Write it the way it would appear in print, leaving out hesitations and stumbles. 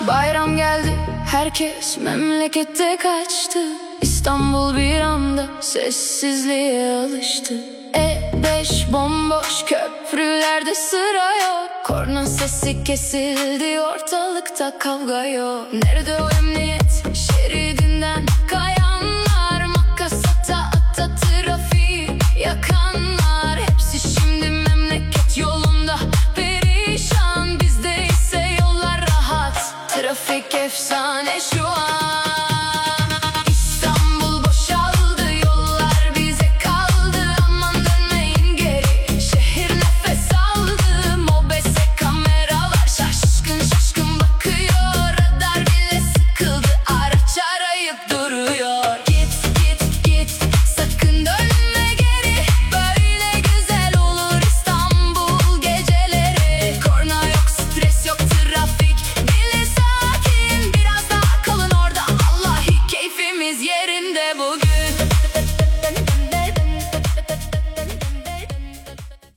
Bayram geldi, herkes memlekete kaçtı. İstanbul bir anda sessizliğe alıştı. E5 bomboş, köprülerde sıra yok. Korna sesi kesildi, ortalıkta kavga yok. Nerede o emniyet şeridinden kayanlar? Makas ata ata trafiği yakanlar. Hepsi şimdi memleket yolunda perişan. Bizde ise yollar rahat, trafik efsane şu an.